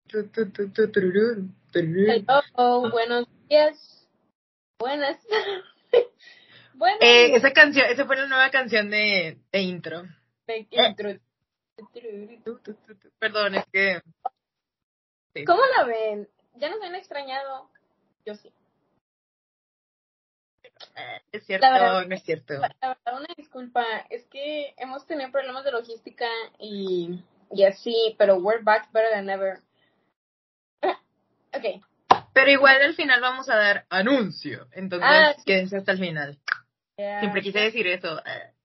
Hello, buenos días. Buenas. Buenas. Esa fue la nueva canción de intro. Perdón, es que... Sí. ¿Cómo la ven? ¿Ya nos han extrañado? Yo sí. Es cierto, no es cierto. La verdad, una disculpa. Es que hemos tenido problemas de logística y así, pero we're back better than ever. Okay. Pero igual al final vamos a dar anuncio. Entonces, quédense hasta el final. Yeah. Siempre quise decir eso.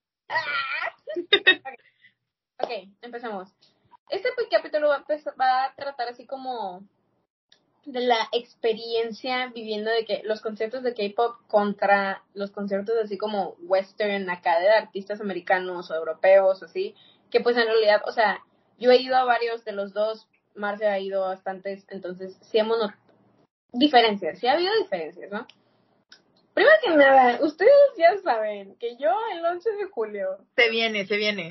Okay, empezamos. Este capítulo va a tratar así como de la experiencia viviendo de que los conciertos de K-pop contra los conciertos así como western acá de artistas americanos o europeos o así, que pues en realidad, o sea, yo he ido a varios de los dos, Marcia ha ido a bastantes, entonces sí hemos notado diferencias, sí ha habido diferencias, ¿no? Primero que nada, ustedes ya saben que yo el 11 de julio... Se viene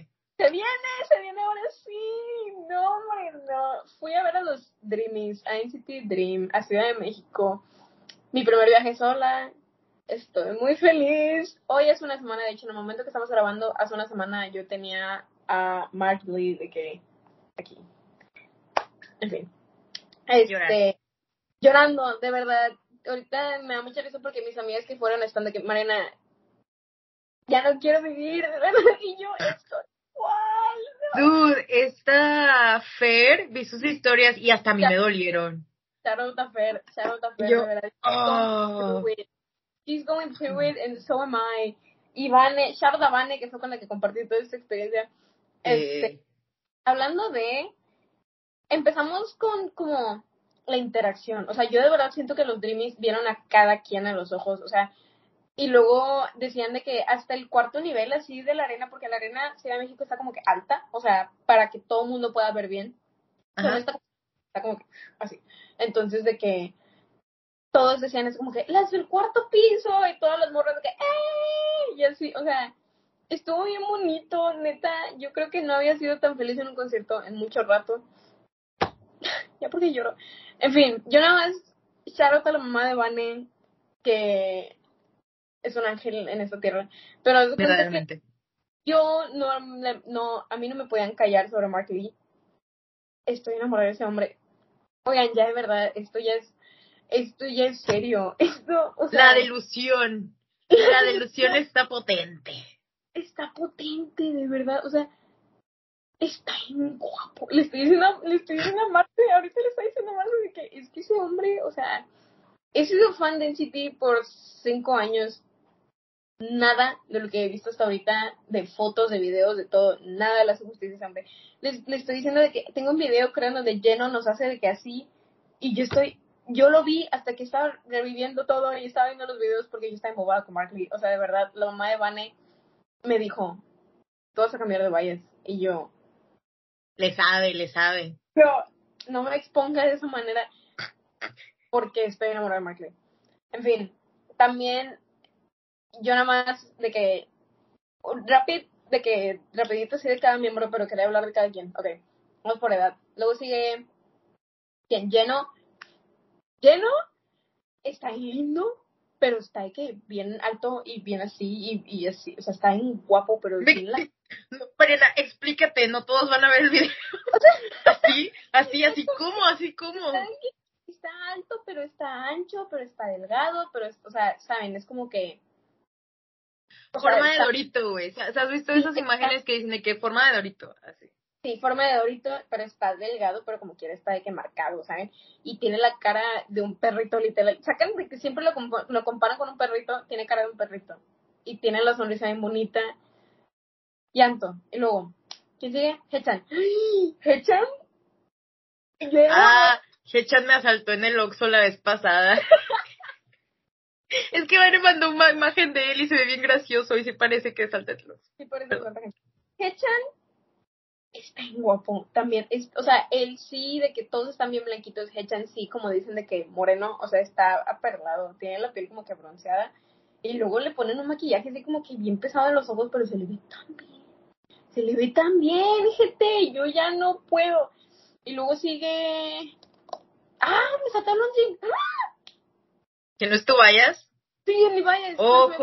ahora sí. No, hombre, no. Fui a ver a los Dreamies, a NCT Dream, a Ciudad de México. Mi primer viaje sola. Estoy muy feliz. Hoy es una semana, de hecho, en el momento que estamos grabando, hace una semana yo tenía a Mark Lee de que aquí. En fin. Llorando, de verdad. Ahorita me da mucha risa porque mis amigas que fueron están de que, Mariana, ya no quiero vivir, de verdad. Y yo estoy igual. Dude, esta Fer, vi sus historias y hasta a mí me dolieron. Shout out a Fer, yo, de verdad. She's going through it and so am I. Y Vane, shout out a Vane, que fue con la que compartí toda esta experiencia. Hablando de, empezamos con como la interacción. O sea, yo de verdad siento que los Dreamies vieron a cada quien a los ojos. O sea, y luego decían de que hasta el cuarto nivel así de la arena, porque la arena Ciudad de México está como que alta, o sea, para que todo el mundo pueda ver bien. Pero está como que así. Entonces de que todos decían es como que las del cuarto piso y todas las morras de que ¡ey! Y así, o sea, estuvo bien bonito, neta. Yo creo que no había sido tan feliz en un concierto en mucho rato. Ya porque lloro. En fin, yo nada más shout out a la mamá de Vane, que es un ángel en esta tierra. Pero verdaderamente. Yo no, a mí no me podían callar sobre Mark Lee. Estoy enamorada de ese hombre. Oigan, ya de verdad, esto ya es serio. Esto, o sea, la delusión está potente. Está potente, de verdad. O sea, está bien guapo. Le estoy diciendo a Marte, ahorita le estoy diciendo a Marte de que es que ese hombre, o sea, he sido fan de NCT por 5 años. Nada de lo que he visto hasta ahorita, de fotos, de videos, de todo, nada le hace justicia a ese hombre. Le estoy diciendo de que tengo un video, creo, donde Jeno nos hace de que así, y yo lo vi hasta que estaba reviviendo todo y estaba viendo los videos porque yo estaba embobada con Mark Lee. O sea, de verdad, la mamá de Vane me dijo, tú vas a cambiar de valles. Y yo... Le sabe. Pero no me exponga de esa manera porque estoy enamorada de Mark Lee. En fin, también yo nada más de que rapidito así de cada miembro, pero quería hablar de cada quien. Ok, vamos por edad. Luego sigue, ¿quién? Lleno está lindo, pero está de que bien alto y bien así y así, o sea, está bien guapo, pero Mariana, explícate, no todos van a ver el video. así como. Está alto, pero está ancho, pero está delgado, pero o sea, saben, es como que forma de Dorito, güey. ¿Has visto esas imágenes que dicen de que forma de Dorito? Así. Sí, forma de Dorito, pero está delgado, pero como quiera está de que marcado, ¿saben? Y tiene la cara de un perrito, literal. Sacan de que siempre lo comparan con un perrito, tiene cara de un perrito. Y tiene la sonrisa bien bonita. Llanto. Y luego, ¿quién sigue? Hechan. ¿Hechan? Hechan me asaltó en el Oxxo la vez pasada. Es que me mandó una imagen de él y se ve bien gracioso y sí parece que es Saltetlos. Sí, parece tanta gente. Hechan está bien guapo también. O sea, él sí, de que todos están bien blanquitos. Hechan sí, como dicen, de que moreno, o sea, está aperlado. Tiene la piel como que bronceada. Y luego le ponen un maquillaje así como que bien pesado en los ojos, pero se le ve tan bien. Se le ve tan bien, gente. Yo ya no puedo. Y luego sigue... Me sacaron un jean. ¿Que no es tu Vallas? Sí, en mi Vallas.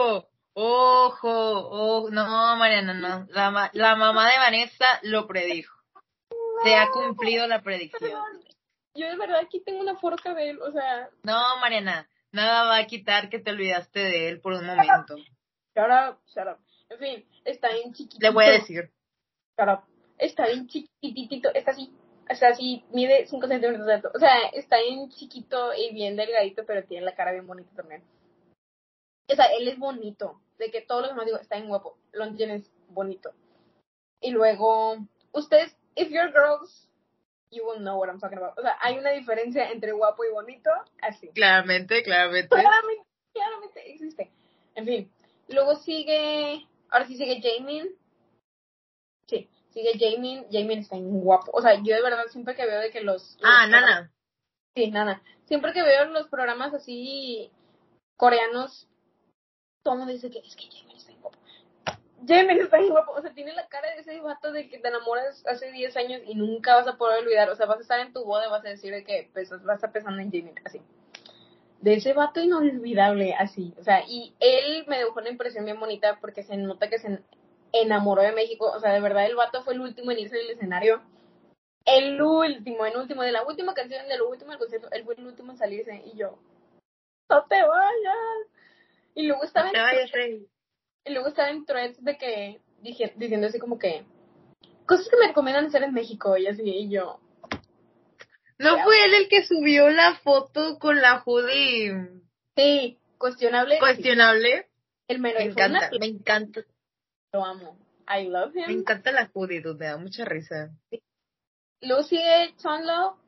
Ojo. No, Mariana, no. La mamá de Vanessa lo predijo. Se ha cumplido la predicción. Yo de verdad aquí tengo una forca de él, o sea... No, Mariana, nada va a quitar que te olvidaste de él por un momento. Shut up. En fin, está bien chiquitito. Le voy a decir. Shut up. Está bien chiquitito, está así, mide 5 centímetros de alto. O sea, está bien chiquito y bien delgadito, pero tiene la cara bien bonita también. O sea, él es bonito. De que todos los demás digo, está bien guapo. Lo tienes bonito. Y luego, ustedes, if you're girls, you will know what I'm talking about. O sea, hay una diferencia entre guapo y bonito, así. Claramente. Claramente existe. En fin, luego ahora sí sigue Jamin. Sí, sigue Jamin. Jamin está bien guapo. O sea, yo de verdad siempre que veo de que Nana. Sí, Nana. Siempre que veo los programas así coreanos, todo el mundo dice que es que Jamin está bien guapo. Jamin está bien guapo. O sea, tiene la cara de ese vato de que te enamoras hace 10 años y nunca vas a poder olvidar. O sea, vas a estar en tu boda y vas a decir de que vas a estar pensando en Jamin, así. De ese vato inolvidable, así. O sea, y él me dejó una impresión bien bonita porque se nota que se enamoró de México. O sea, de verdad, el vato fue el último en irse del escenario. El último, de la última canción, de lo último del concierto, él fue el último en salirse. Y yo, no te vayas. Y luego estaba en threads de que, diciendo así como que, cosas que me recomiendan hacer en México. Y así, y yo. ¿No fue él el que subió la foto con la hoodie? Sí, cuestionable. ¿Cuestionable? El mero. Me encanta. Lo amo. I love him. Me encanta la hoodie, me da mucha risa. Luego sigue Chonlo.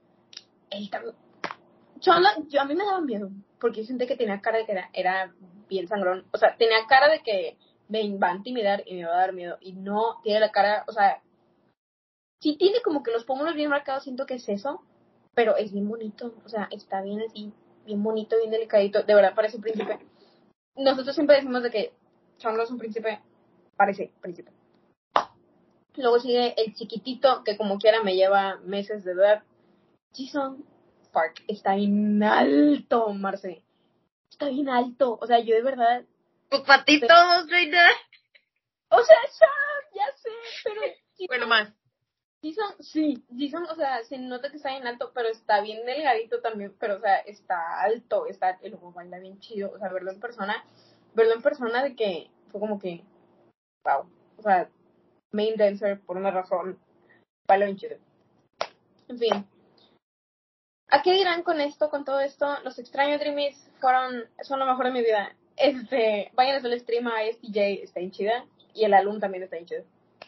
Chonlo, a mí me daba miedo, porque yo sentí que tenía cara de que era bien sangrón. O sea, tenía cara de que me va a intimidar y me va a dar miedo. Y no tiene la cara, o sea, sí tiene como que los pómulos bien marcados, siento que es eso, pero es bien bonito. O sea, está bien así, bien bonito, bien delicadito. De verdad parece príncipe. Nosotros siempre decimos de que Chonlo es un príncipe, parece príncipe. Luego sigue el chiquitito, que como quiera me lleva meses de edad. Jisung Park está bien alto, Marce. Está bien alto. O sea, yo de verdad. Tus patitos, reina. O sea, ya sé, pero. Bueno, más. Jisung, o sea, se nota que está bien alto, pero está bien delgadito también. Pero, o sea, está alto. El luego baila bien chido. O sea, verlo en persona de que fue como que. Wow. O sea, main dancer por una razón. Baila bien chido. En fin. ¿A qué dirán con todo esto? Los extraños Dreamies son lo mejor de mi vida. Vayan a hacer el stream a STJ, está bien chida. Y el álbum también está bien chido.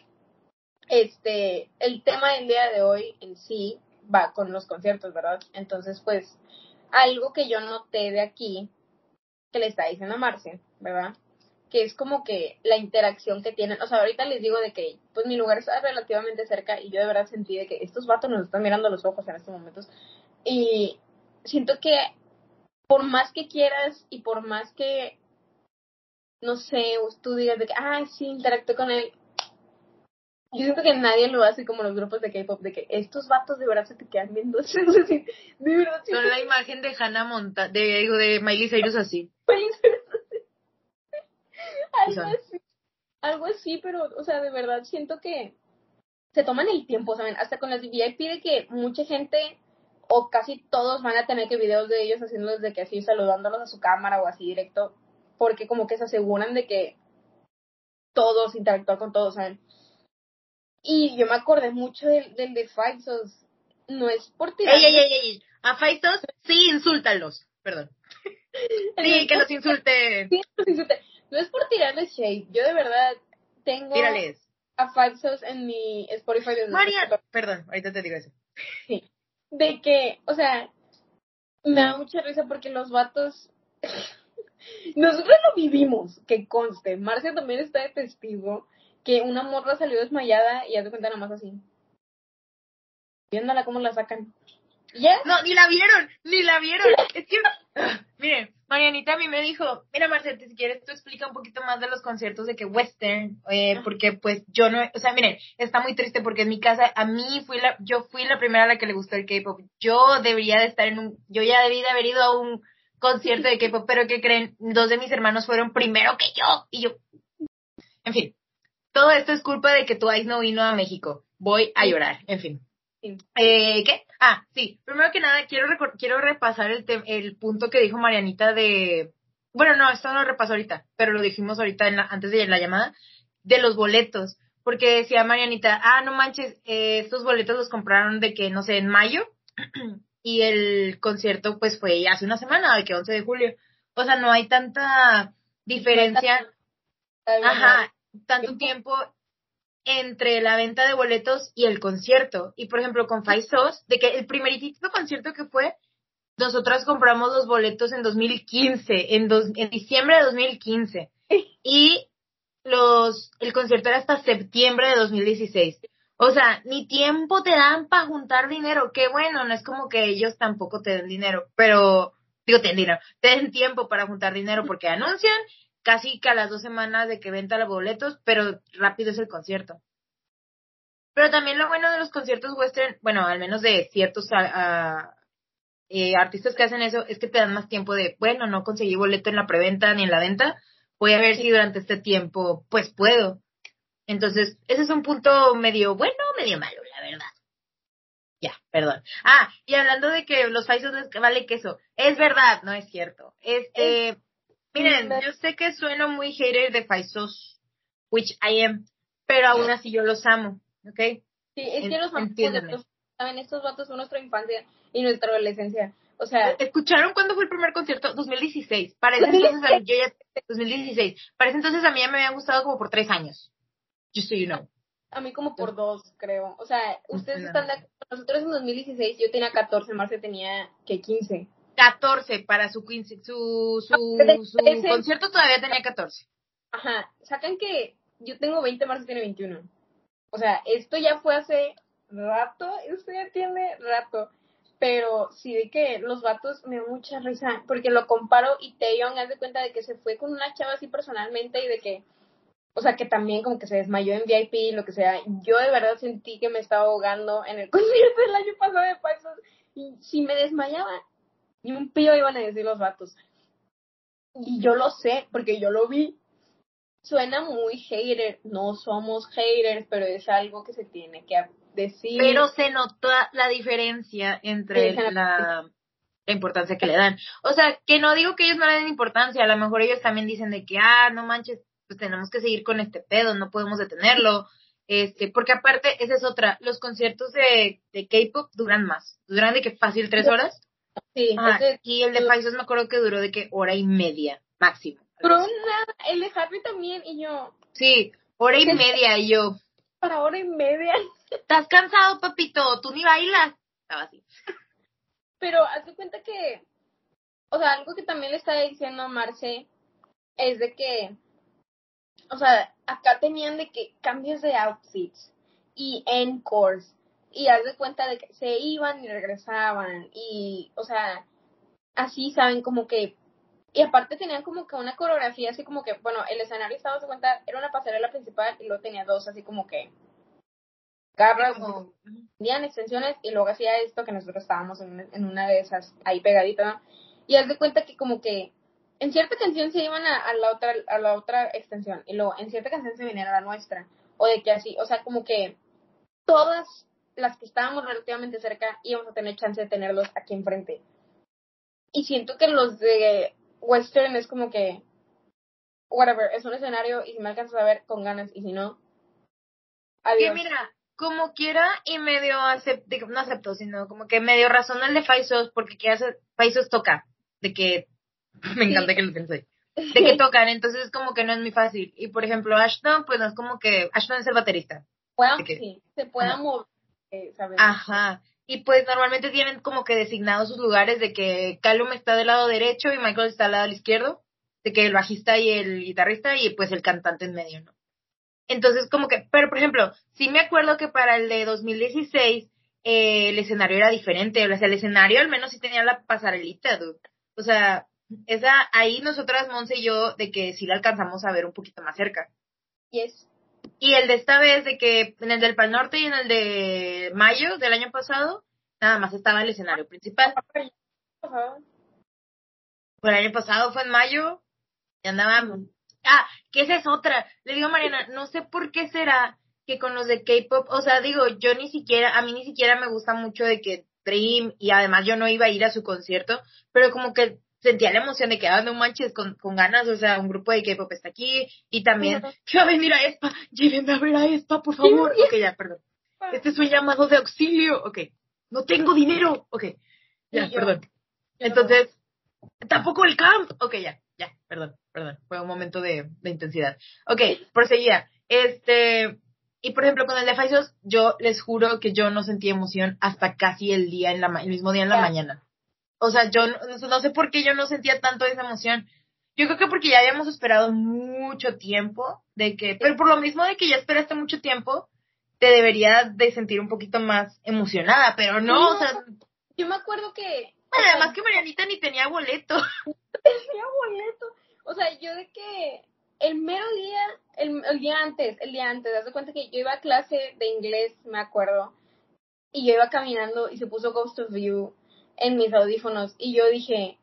El tema del día de hoy en sí va con los conciertos, ¿verdad? Entonces, pues, algo que yo noté de aquí, que le está diciendo a Marce, ¿verdad? Que es como que la interacción que tienen. O sea, ahorita les digo de que, pues, mi lugar está relativamente cerca y yo de verdad sentí de que estos vatos nos están mirando a los ojos en estos momentos. Y siento que por más que quieras y por más que, no sé, tú digas de que, sí, interactué con él, yo siento que nadie lo hace como los grupos de K-pop, de que estos vatos de verdad se te quedan viendo. De verdad. Son la imagen de Hannah Montana, de Miley Cyrus así. Algo así, pero, o sea, de verdad siento que se toman el tiempo, ¿saben? Hasta con las VIP de que mucha gente o casi todos van a tener que videos de ellos haciéndolos de que así saludándolos a su cámara o así directo, porque como que se aseguran de que todos interactúan con todos, ¿saben? Y yo me acordé mucho del de Five Sos. No es por tirar. ¡Ey! A Five Sos, sí, insúltalos. Perdón. Sí, que los insulten. Sí, los insulten. No es por tirarles shade. Yo de verdad tengo Tírales. a Five Sos en mi Spotify. María, perdón, ahorita te digo eso. Sí. De que, o sea, me da mucha risa porque los vatos. Nosotros lo vivimos, que conste. Marcia también está de testigo que una morra salió desmayada y haz de cuenta nada más así. Viéndola cómo la sacan. ¿Ya? No, ni la vieron. Es que, miren, Marianita a mí me dijo, mira Marcete, si quieres tú explica un poquito más de los conciertos de que western, porque pues yo no, o sea, miren, está muy triste porque en mi casa, yo fui la primera a la que le gustó el K-pop. Yo ya debí de haber ido a un concierto de K-pop, pero ¿qué creen? 2 de mis hermanos fueron primero que yo, y yo, en fin, todo esto es culpa de que Twice no vino a México. Voy a llorar, en fin. Sí. ¿Qué? Ah, sí. Primero que nada, quiero repasar el punto que dijo Marianita de... Bueno, no, esto no lo repaso ahorita, pero lo dijimos ahorita antes de la llamada, de los boletos. Porque decía Marianita, no manches, estos boletos los compraron de que, no sé, en mayo, y el concierto pues fue hace una semana, de que 11 de julio. O sea, no hay tanta diferencia, tanto tiempo entre la venta de boletos y el concierto. Y por ejemplo con Faisos, de que el primeritito concierto que fue, nosotras compramos los boletos en 2015, en diciembre de 2015, y el concierto era hasta septiembre de 2016. O sea, ni tiempo te dan para juntar dinero. Qué bueno, no es como que ellos tampoco te den dinero, pero te den tiempo para juntar dinero porque anuncian casi que a las 2 semanas de que venta los boletos, pero rápido es el concierto. Pero también lo bueno de los conciertos western, bueno, al menos de ciertos artistas que hacen eso, es que te dan más tiempo de, bueno, no conseguí boleto en la preventa ni en la venta, voy a ver si durante este tiempo, pues puedo. Entonces, ese es un punto medio bueno, medio malo, la verdad. Ya, perdón. Y hablando de que los Faisos les vale queso, es verdad, no es cierto. Miren, yo sé que sueno muy hater de Faisos, which I am, pero aún así yo los amo, ¿ok? Sí, es que los amamos, saben, estos vatos son nuestra infancia y nuestra adolescencia. O sea, ¿escucharon cuándo fue el primer concierto? 2016. Para ese entonces, 2016. Para ese entonces a mí ya me habían gustado como por 3 años. Just so you know. A mí como por 2, creo. O sea, ustedes están de acuerdo. Nosotros en 2016 yo tenía 14, Marce tenía, ¿qué? 15. 14 para su concierto todavía tenía 14. Ajá, sacan que yo tengo 20, Marce tiene 21. O sea, esto ya fue hace rato, esto ya tiene rato. Pero sí de que los vatos me dan mucha risa, porque lo comparo y Taeyong haz de cuenta de que se fue con una chava así personalmente y de que, o sea, que también como que se desmayó en VIP, lo que sea. Yo de verdad sentí que me estaba ahogando en el concierto del año pasado de Paxos. Y si me desmayaba, ni un pío iban a decir los vatos. Y yo lo sé, porque yo lo vi. Suena muy hater, no somos haters, pero es algo que se tiene que decir. Pero se nota la diferencia entre la importancia que le dan. O sea, que no digo que ellos no le den importancia, a lo mejor ellos también dicen de que, no manches, pues tenemos que seguir con este pedo, no podemos detenerlo. Porque aparte, esa es otra, los conciertos de K-pop duran más, duran de que fácil 3 horas. Sí. Y el de Faisos me acuerdo que duró de que 1:30 máximo. Pero nada, el de Harvey también, y yo. Sí, 1:30 y yo. Para 1:30. ¿Estás cansado, papito? Tú ni bailas. Estaba así. Pero haz de cuenta que, o sea, algo que también le estaba diciendo a Marce es de que, o sea, acá tenían de que cambios de outfits y encores, y haz de cuenta de que se iban y regresaban, y, o sea, así, ¿saben? Como que, y aparte tenían como que una coreografía así como que, bueno, el escenario estaba de cuenta, era una pasarela principal y luego tenía 2 así como que garras, tenían extensiones y luego hacía esto que nosotros estábamos en una de esas ahí pegadita, ¿no? Y haz de cuenta que como que en cierta canción se iban a la otra extensión y luego en cierta canción se venían a la nuestra, o de que así, o sea, como que todas las que estábamos relativamente cerca íbamos a tener chance de tenerlos aquí enfrente. Y siento que los de Western es como que whatever, es un escenario y si me alcanzas a ver con ganas y si no, adiós. Que mira, como quiera y medio no acepto, sino como que medio razona el de Faisos, porque que hace Faisos toca, de que me encanta que lo pensé, de que tocan, entonces como que no es muy fácil. Y por ejemplo Ashton, pues no es como que Ashton es el baterista. Sí, se pueda mover, ¿sabes? Ajá. Y pues normalmente tienen como que designados sus lugares de que Callum está del lado derecho y Michael está al lado izquierdo, de que el bajista y el guitarrista y pues el cantante en medio, ¿no? Entonces como que, pero por ejemplo, sí me acuerdo que para el de 2016 el escenario era diferente, o sea, el escenario al menos sí tenía la pasarelita, dude. O sea, esa, ahí nosotras, Monse y yo, de que sí la alcanzamos a ver un poquito más cerca. Yes. Y el de esta vez, de que en el del Pal Norte y en el de mayo del año pasado, nada más estaba el escenario principal. Ajá. Pues el año pasado fue en mayo y andaba... Ah, que esa es otra. Le digo a Mariana, no sé por qué será que con los de K-pop, o sea, digo, yo ni siquiera, a mí ni siquiera me gusta mucho de que Dream, y además yo no iba a ir a su concierto, pero como que sentía la emoción de que, no manches, con ganas, o sea, un grupo de K-pop está aquí, y también, que va a venir a Espa, llévenme a ver a Espa, por favor. Ok, ya, perdón. Este es un llamado de auxilio, ok. No tengo dinero, ok. Ya, perdón. Entonces, tampoco el camp, ok, ya, perdón, fue un momento de intensidad. Ok, proseguía. Y por ejemplo, con el de Faisos, yo les juro que yo no sentí emoción hasta casi el mismo día en la mañana. O sea, yo no sé por qué yo no sentía tanto esa emoción. Yo creo que porque ya habíamos esperado mucho tiempo pero por lo mismo de que ya esperaste mucho tiempo, te deberías de sentir un poquito más emocionada, pero no, o sea... Yo me acuerdo que... Bueno, además que Marianita ni tenía boleto. Tenía boleto. O sea, yo de que el mero día, el día antes, haz de cuenta que yo iba a clase de inglés, me acuerdo, y yo iba caminando y se puso Ghost of You en mis audífonos, y yo dije,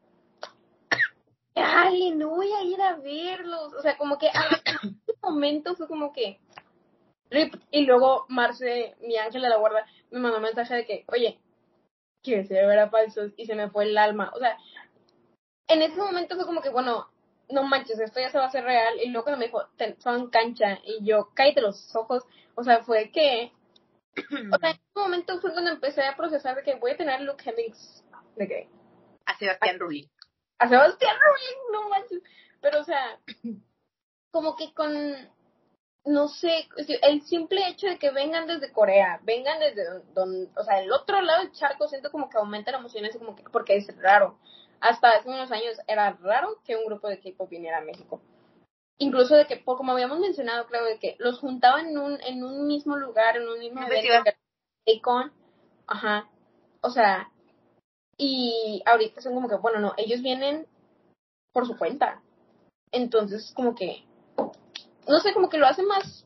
¡ay, no voy a ir a verlos! O sea, como que a ese momento fue como que... Rip. Y luego Marce, mi ángel de la guarda, me mandó un mensaje de que, oye, ¿quieres ir a ver a Falsos? Y se me fue el alma. O sea, en ese momento fue como que, bueno, no manches, esto ya se va a hacer real. Y luego cuando me dijo, son cancha, y yo, cállate los ojos. O sea, fue que... O sea, en ese momento fue cuando empecé a procesar de que voy a tener a Luke Hemmings. ¿De qué? A Sebastián Rulli. A Sebastián Rulli, no manches. Pero, o sea, como que con... No sé, el simple hecho de que vengan desde Corea, vengan desde donde, o sea, el otro lado del charco, siento como que aumenta la emoción, así como que, porque es raro. Hasta hace unos años era raro que un grupo de K-pop viniera a México. Incluso de que, como habíamos mencionado, creo, de que los juntaban en un mismo lugar, en un mismo evento, que era Akon, ajá, o sea, y ahorita son como que, bueno, no, ellos vienen por su cuenta. Entonces, como que, no sé, como que lo hace más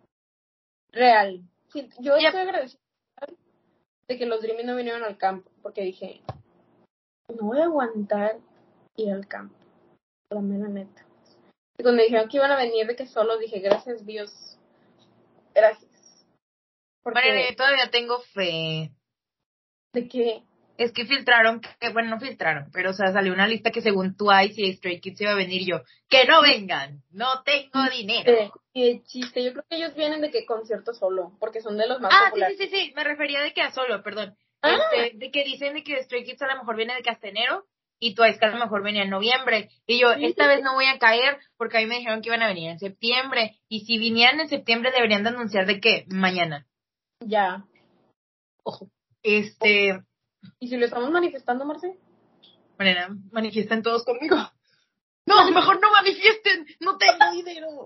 real. Sí, yo estoy agradecida de que los Dreamy no vinieron al campo, porque dije, no voy a aguantar ir al campo, la mera neta. Y cuando me dijeron que iban a venir de que solo, dije, gracias Dios, gracias. Porque... Mariana, yo todavía tengo fe. ¿De qué? Es que filtraron, bueno, no filtraron, pero o sea, salió una lista que según Twice y Stray Kids iba a venir yo. ¡Que no vengan! ¡No tengo dinero! Y el chiste, yo creo que ellos vienen de que concierto solo, porque son de los más populares. Sí, me refería de que a solo, perdón. De que dicen de que Stray Kids a lo mejor viene de que hasta enero y Twice que a lo mejor venía en noviembre. Y yo, esta vez no voy a caer porque a mí me dijeron que iban a venir en septiembre. Y si vinieran en septiembre deberían de anunciar de que mañana. Ya. Ojo. ¿Y si lo estamos manifestando, Marce? Mariana, manifiesten todos conmigo. No, mejor no manifiesten, no tengo dinero.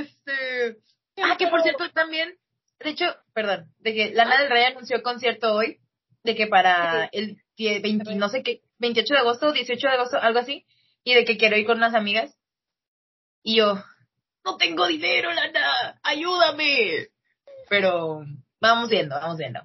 Que por cierto también, de hecho, perdón, de que Lana del Rey anunció concierto hoy, de que para el 20, no sé qué, 28 de agosto, 18 de agosto, algo así, y de que quiero ir con unas amigas. Y yo, no tengo dinero, Lana, ayúdame. Pero vamos viendo.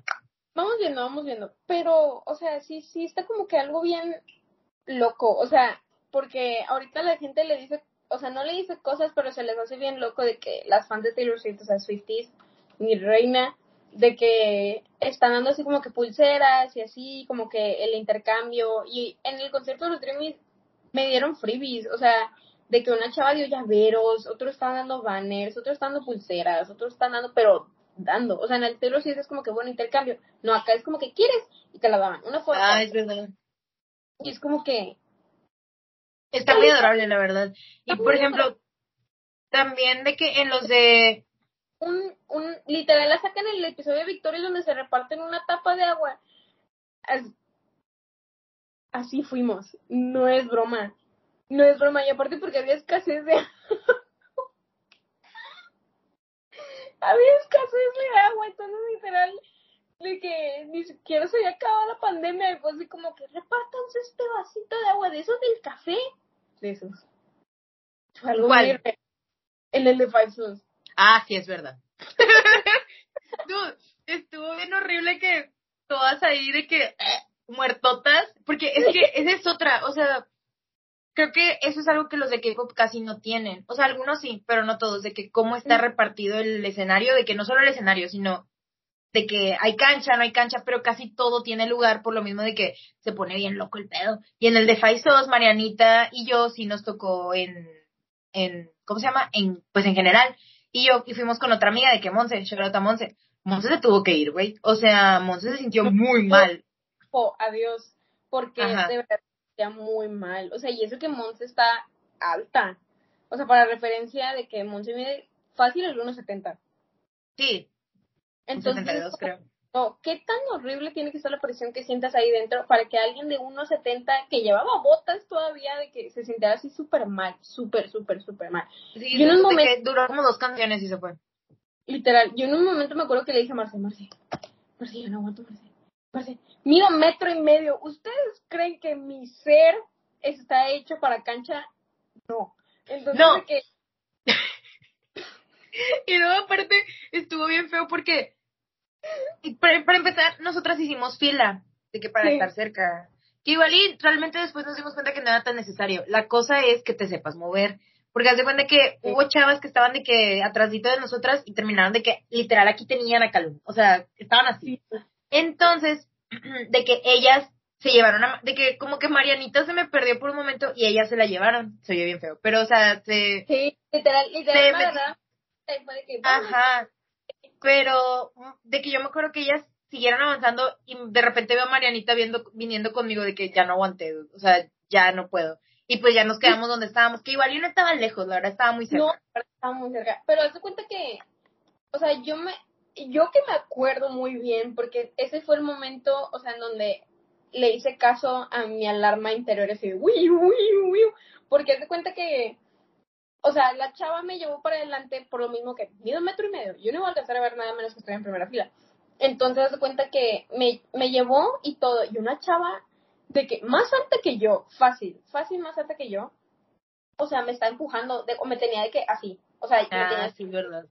Vamos viendo. Pero, o sea, sí está como que algo bien loco. O sea, porque ahorita la gente le dice, o sea, no le dice cosas, pero se les hace bien loco de que las fans de Taylor Swift, o sea, Swifties, mi reina, de que están dando así como que pulseras y así, como que el intercambio. Y en el concierto de los Dreamies me dieron freebies, o sea, de que una chava dio llaveros, otros están dando banners, otros están dando pulseras, otros están dando, pero dando. O sea, en el Taylor Swift es como que bueno, intercambio. No, acá es como que quieres y te la daban. Una foto. Es verdad. Y es como que... Está muy adorable, la verdad. Y por ejemplo, también de que en los de... literal la sacan en el episodio de Victoria donde se reparten una tapa de agua. Así fuimos. No es broma. No es broma. Y aparte porque había escasez de... había escasez de agua. Entonces literal de que ni siquiera se había acabado la pandemia. Y fue así como que repártanse este vasito de agua. De esos del café. de esos. Fue algo ¿Cuál? muy real. El de Five Souls. Ah, sí, es verdad. Dude, estuvo bien horrible que todas ahí de que muertotas, porque es que esa es otra, o sea, creo que eso es algo que los de K-pop casi no tienen. O sea, algunos sí, pero no todos, de que cómo está repartido el escenario, de que no solo el escenario, sino de que hay cancha, no hay cancha, pero casi todo tiene lugar por lo mismo de que se pone bien loco el pedo. Y en el de Faisos, Marianita y yo sí nos tocó ¿cómo se llama? Pues en general. Y fuimos con otra amiga de que Monse, shout out a Monse. Monse se tuvo que ir, güey. O sea, Monse se sintió muy mal. Adiós, porque Ajá. de verdad está muy mal. O sea, y eso que Monse está alta. O sea, para referencia de que Monse mide fácil el 1.70. Sí, un Entonces, 62 creo. no, ¿qué tan horrible tiene que ser la presión que sientas ahí dentro para que alguien de 1.70 que llevaba botas todavía de que se sintiera así súper mal, súper, súper, súper mal? Sí, Yo en un de momento, que duró como 2 canciones y se fue. literal, yo en un momento me acuerdo que le dije a Marce, yo no aguanto, Marce, mido 1.5 metros. ¿Ustedes creen que mi ser está hecho para cancha? No. Entonces de No, que, y luego aparte estuvo bien feo porque, para empezar, nosotras hicimos fila, de que para estar sí, cerca. Que igual y realmente después nos dimos cuenta que no era tan necesario. La cosa es que te sepas mover. Porque haz de cuenta que sí, hubo chavas que estaban de que atrásito de nosotras y terminaron de que literal aquí tenían a Calum. O sea, estaban así. sí, Entonces, de que ellas se llevaron de que como que Marianita se me perdió por un momento y ellas se la llevaron. Se oye bien feo. Pero, o sea, sí, literal, se me meti- agarraron y fue de que, vámonos. ajá, pero de que yo me acuerdo que ellas siguieron avanzando y de repente veo a Marianita viniendo conmigo de que ya no aguanté, o sea, ya no puedo. Y pues ya nos quedamos donde estábamos, que igual yo no estaba lejos, la verdad estaba muy No, cerca. estaba muy cerca. Pero haz de cuenta que, o sea, yo que me acuerdo muy bien, porque ese fue el momento, o sea, en donde le hice caso a mi alarma interior, así, uy, uy, uy, porque haz de cuenta que, o sea, la chava me llevó para adelante por lo mismo que mido 1.5 metros. Yo no iba a alcanzar a ver nada menos que estoy en primera fila. Entonces, haz de cuenta que me llevó y todo, y una chava de que más alta que yo, fácil, fácil más alta que yo, o sea, me está empujando, o me tenía de que así, o sea, me Ah, tenía, sí, verdad.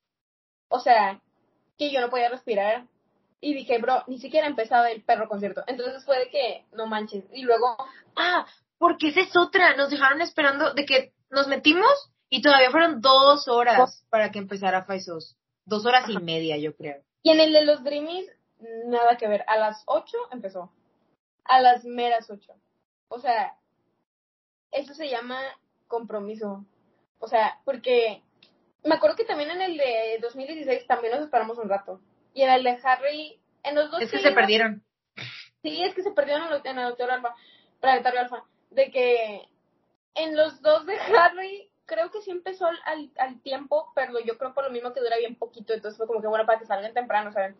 o sea, que yo no podía respirar. Y dije, bro, ni siquiera empezaba el perro concierto. Entonces fue de que, no manches. Y luego, Ah, porque esa es otra, nos dejaron esperando de que nos metimos y todavía fueron 2 horas para que empezara Faisos. 2 horas y media, yo creo. y en el de los Dreamies, nada que ver. A las 8 empezó. A las meras 8. O sea, eso se llama compromiso. O sea, porque me acuerdo que también en el de 2016 también nos esperamos un rato. Y en el de Harry, en los dos Es que que he se ido, perdieron. sí, es que se perdieron en el Auditorio Alfa, Planetario Alfa, de que en los dos de Harry, creo que sí empezó al tiempo, pero yo creo por lo mismo que dura bien poquito, entonces fue como que bueno para que salgan temprano, ¿saben?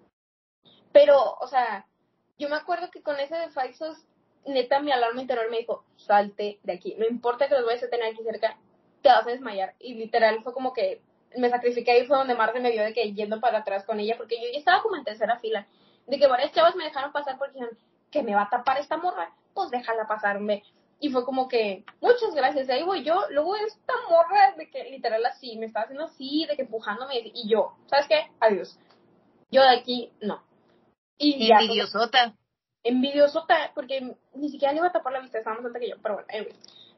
Pero, o sea, yo me acuerdo que con ese de Faisos, neta, mi alarma interior me dijo, salte de aquí, no importa que los vayas a tener aquí cerca, te vas a desmayar. Y literal fue como que me sacrifiqué y fue donde Marce me vio de que yendo para atrás con ella, porque yo ya estaba como en tercera fila, de que varias chavas me dejaron pasar porque dijeron, que me va a tapar esta morra, pues déjala pasarme. Y fue como que, muchas gracias, ahí voy yo. Luego esta morra de que literal así, me estaba haciendo así, de que empujándome, y yo, ¿sabes qué? Adiós. Yo de aquí, no. Y ya, pues, Envidiosota. envidiosota, porque ni siquiera le iba a tapar la vista, estaba más alta que yo, pero bueno, anyway.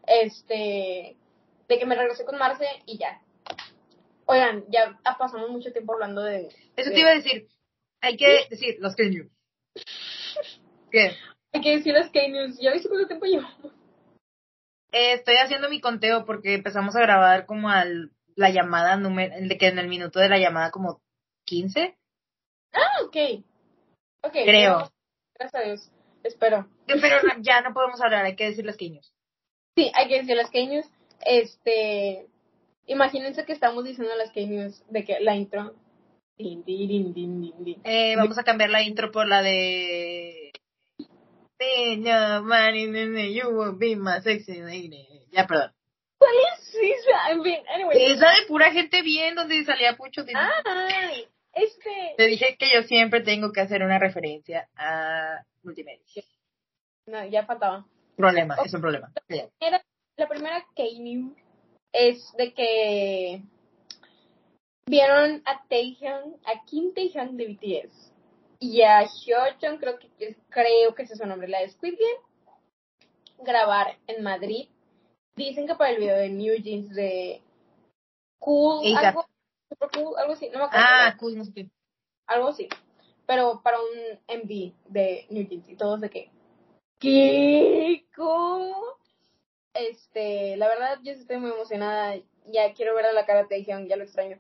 De que me regresé con Marce y ya. Oigan, ya pasamos mucho tiempo hablando Eso te iba a decir. Hay que decir los que news. ¿Qué? Hay que decir las K-News. ¿Ya viste cuánto tiempo llevamos? Estoy haciendo mi conteo porque empezamos a grabar como la llamada número, de que en el minuto de la llamada como 15, Ah, ok. Ok, creo. llevamos, gracias a Dios. Espero. Pero ya no podemos hablar, hay que decir los niños. Sí, hay que decir las K-News. Imagínense que estamos diciendo las K-News de que la intro. Din, din, din, din, din, din. Vamos a cambiar la intro por la de no, money, you will be my sexy lady. Ya, perdón. ¿Cuál es esa? En fin, anyway. Esa de pura gente bien, donde salía Pucho. Ay, Te dije que yo siempre tengo que hacer una referencia a multimedia. No, ya faltaba. Problema, Ok, es un problema. Ya. la primera K-New es de que vieron a Taehyung, a Kim Taehyung de BTS y a Hyojeon, creo que ese es su nombre, la de Squid Game, grabar en Madrid. Dicen que para el video de New Jeans de Cool, algo, super cool, algo así, no me acuerdo. Cool, no sé. Algo así. Pero para un MV de New Jeans y todos de que ¿qué? ¿Cómo? La verdad yo estoy muy emocionada. Ya quiero ver a la cara de Taehyung, ya lo extraño.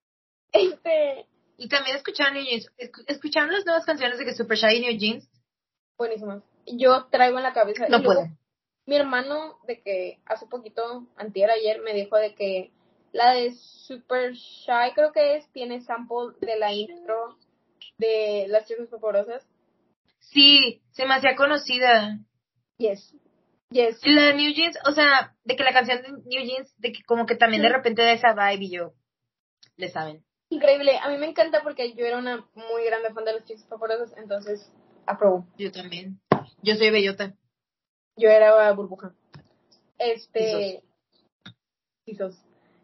Y también escucharon New Jeans. ¿Escucharon las nuevas canciones de que Super Shy y New Jeans? Buenísimas. Yo traigo en la cabeza. No y luego, puedo. mi hermano, de que hace poquito, antier ayer, me dijo de que la de Super Shy, creo que tiene sample de la intro de Las Chicas Vaporosas. Sí, se me hacía conocida. Yes. Y la de New Jeans, o sea, de que la canción de New Jeans, de que como que también de repente da esa vibe y yo, le saben. Increíble, a mí me encanta porque yo era una muy grande fan de Las Chicas Vaporosas, entonces aprobó. Yo también. Yo soy bellota. Yo era burbuja. Quizás.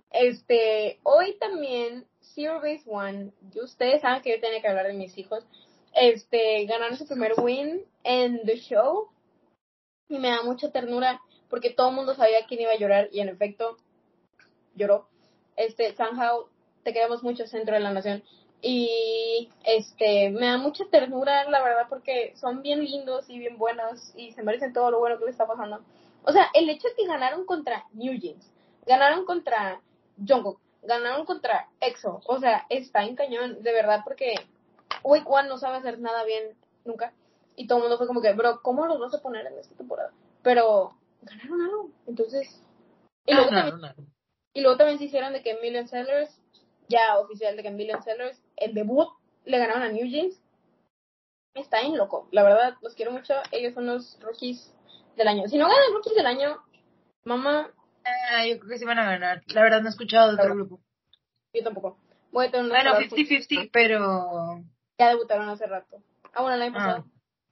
Hoy también Zero Base One, y ustedes saben que yo tenía que hablar de mis hijos, ganaron su primer win en The Show y me da mucha ternura porque todo el mundo sabía quién iba a llorar y en efecto lloró. Sanhao, te queremos mucho, centro de la nación, y me da mucha ternura la verdad porque son bien lindos y bien buenos y se merecen todo lo bueno que les está pasando. O sea, el hecho de que ganaron contra New Jeans, ganaron contra Jungkook, ganaron contra EXO, o sea, está en cañón, de verdad, porque Week One no sabe hacer nada bien nunca y todo el mundo fue como que, bro, ¿cómo los vas a poner en esta temporada? Pero ganaron algo, entonces, y luego también se hicieron de que Million Sellers, ya oficial de que Million Sellers, el debut le ganaron a New Jeans. Está bien loco, la verdad, los quiero mucho. Ellos son los rookies del año. Si no ganan rookies del año, mamá. Yo creo que sí van a ganar. La verdad no he escuchado de otro grupo. Yo tampoco. Voy a tener unas Bueno, palabras 50-50, pero... Ya debutaron hace rato. Bueno, el año pasado.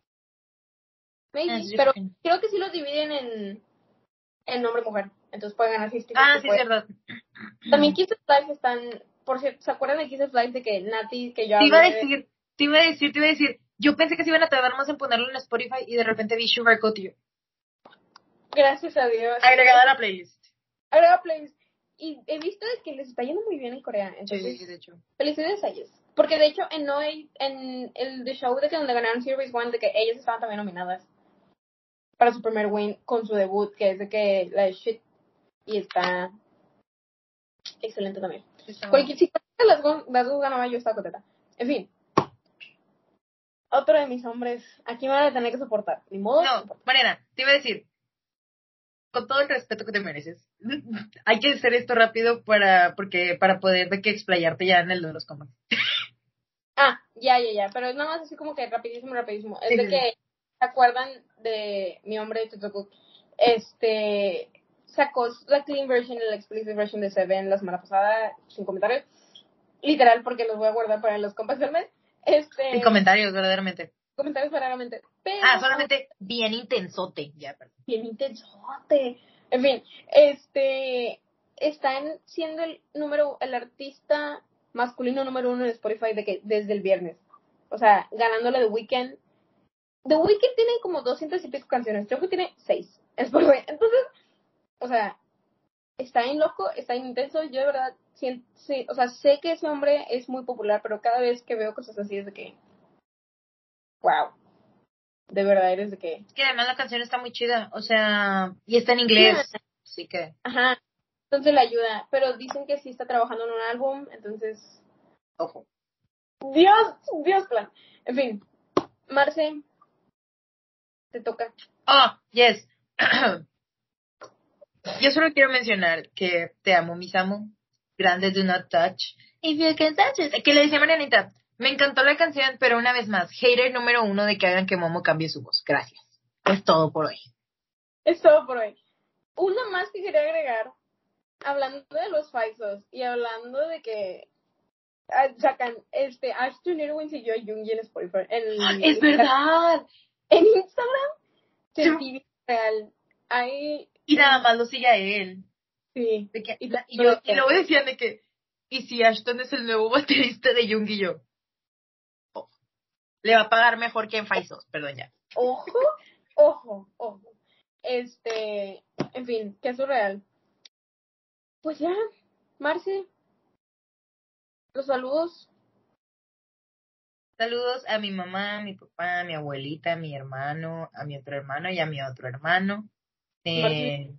Maybe, pero creo que sí los dividen en hombre y mujer. Entonces pueden ganar 50-50. Sí, es verdad. También Kiss Live están, por cierto, ¿se acuerdan de Kiss Live de que Nati, que yo Te iba a decir, yo pensé que se iban a tardar más en ponerlo en Spotify y de repente vi Sugarcoat You. Gracias a Dios. Agregada a la playlist. Y he visto que les está yendo muy bien en Corea. Entonces, Sí, de hecho. Felicidades a ellos. Porque de hecho, en el The Show de que donde ganaron Series 1, de que ellas estaban también nominadas para su primer win con su debut, que es de que la de Shit. Y está excelente también. Si las dos ganaba, yo estaba contenta. En fin. Otro de mis hombres. Aquí me van a tener que soportar. Ni modo. No, Mariana, te iba a decir, con todo el respeto que te mereces, hay que hacer esto rápido para poder de que explayarte ya en el de los comas. Ya. Pero es nada más así como que rapidísimo. Es de que, ¿se acuerdan de mi hombre de Totoko? Sacó la clean version y la explicit version de Seven la semana pasada, sin comentarios. Literal, porque los voy a guardar para los compas del mes. Sin comentarios, verdaderamente. Comentarios verdaderamente. Pero, solamente bien intensote. Ya, perdón. Bien intensote. En fin, están siendo el artista masculino número 1 de Spotify desde el viernes. O sea, ganándole The Weeknd. The Weeknd tiene como 200 y pico canciones. Creo que tiene 6 en Spotify. Entonces, o sea, está bien loco, está bien intenso. Yo de verdad, sé que ese hombre es muy popular, pero cada vez que veo cosas así es de que, wow. De verdad eres de que... Es que además la canción está muy chida, o sea, y está en inglés, así que... Ajá, entonces le ayuda, pero dicen que sí está trabajando en un álbum, entonces... Ojo. Dios plan. En fin, Marce, te toca. Yes. Yo solo quiero mencionar que te amo, mis amo. Grande, do not touch. If you can touch it. Que le decía Marianita, me encantó la canción, pero una vez más, hater número 1 de que hagan que Momo cambie su voz. Gracias. Es todo por hoy. Uno más que quería agregar, hablando de los Faisos y hablando de que sacan Ashton Irwin y yo Yoongi en Spotify. ¡Es verdad! En Instagram, sentí real hay... Y nada más lo sigue a él. Sí. De que, y luego decían de que, ¿y si Ashton es el nuevo baterista de Young y yo? Oh, le va a pagar mejor que en Faisos, perdón ya. Ojo. En fin, qué surreal. Pues ya, Marce, los saludos. Saludos a mi mamá, a mi papá, a mi abuelita, a mi hermano, a mi otro hermano y a mi otro hermano. Marce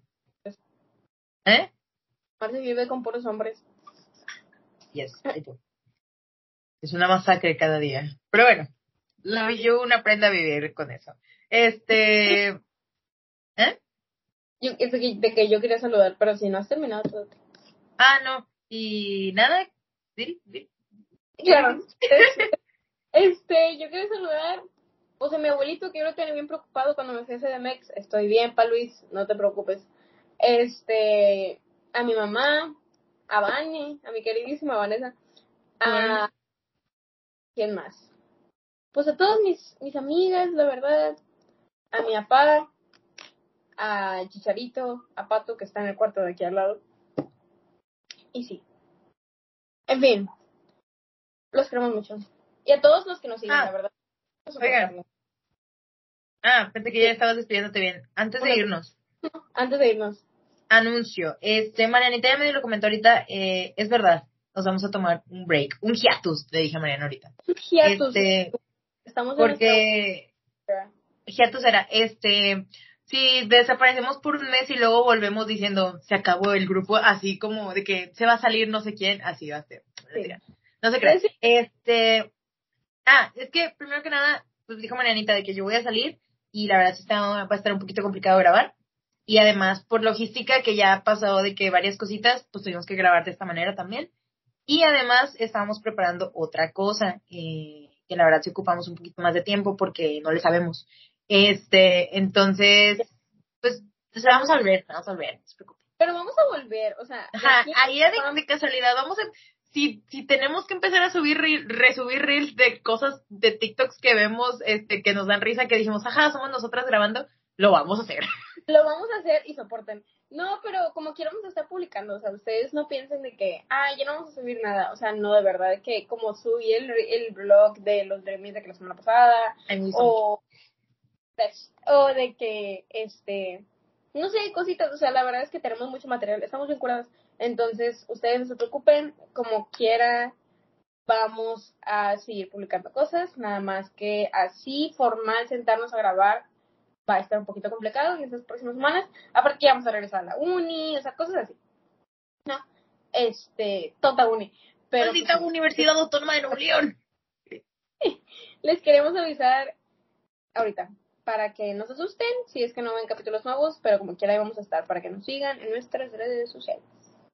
vive con puros hombres. Yes, I do. Es una masacre cada día. Pero bueno, uno aprende a vivir con eso. De que yo quería saludar, pero si no has terminado todo. No. Y nada. ¿Sí? Claro. Yo quiero saludar, o sea, mi abuelito, que yo lo tenía bien preocupado cuando me fui a CDMX. Estoy bien, pa' Luis, no te preocupes. A mi mamá, a Vane, a mi queridísima Vanessa, ¿quién más? Pues a todas mis amigas, la verdad, a mi papá, a Chicharito, a Pato, que está en el cuarto de aquí al lado. Y sí. En fin, los queremos mucho. Y a todos los que nos siguen, la verdad. Oigan. Pensé que ya estabas despidiéndote bien. Antes de irnos. Anuncio. Marianita ya me lo comentó ahorita. Es verdad. Nos vamos a tomar un break. Un hiatus, le dije a Mariana ahorita. Un hiatus. Estamos porque hiatus era, si desaparecemos por un mes y luego volvemos diciendo, se acabó el grupo, así como de que se va a salir no sé quién, así va a ser. Sí. No se crea. Es que primero que nada, pues dijo Marianita de que yo voy a salir y la verdad va a estar un poquito complicado grabar. Y además, por logística, que ya ha pasado de que varias cositas, pues tuvimos que grabar de esta manera también. Y además, estábamos preparando otra cosa, que la verdad sí ocupamos un poquito más de tiempo porque no le sabemos. Entonces, pues vamos a volver, no se preocupen. Pero vamos a volver, o sea. Ahí de casualidad, vamos a... Si tenemos que empezar a resubir reels de cosas de TikToks que vemos, que nos dan risa, que dijimos, somos nosotras grabando, lo vamos a hacer. Lo vamos a hacer y soporten. No, pero como quieramos estar publicando, o sea, ustedes no piensen de que, ya no vamos a subir nada, o sea, no, de verdad, que como subí el blog de los Dreamies de que la semana pasada, o de que, no sé, cositas, o sea, la verdad es que tenemos mucho material, estamos bien curadas, entonces, ustedes no se preocupen, como quiera, vamos a seguir publicando cosas, nada más que así, formal, sentarnos a grabar, va a estar un poquito complicado en estas próximas semanas. Aparte que vamos a regresar a la uni, o sea, cosas así. No, tonta uni. Pero maldita Universidad Autónoma de Nuevo León. Les queremos avisar ahorita, para que no se asusten, si es que no ven capítulos nuevos, pero como quiera ahí vamos a estar, para que nos sigan en nuestras redes sociales.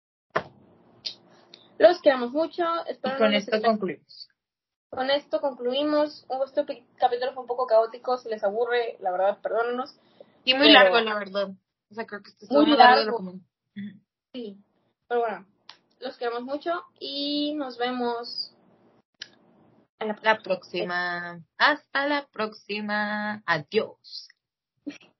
Los queremos mucho. Espero y con esto concluimos. Con esto concluimos. Este capítulo fue un poco caótico. Si les aburre, la verdad, perdónenos. Y muy largo, la verdad. O sea, creo que esto es muy largo de lo común. Sí. Pero bueno, los queremos mucho y nos vemos en la próxima. Hasta la próxima. Adiós.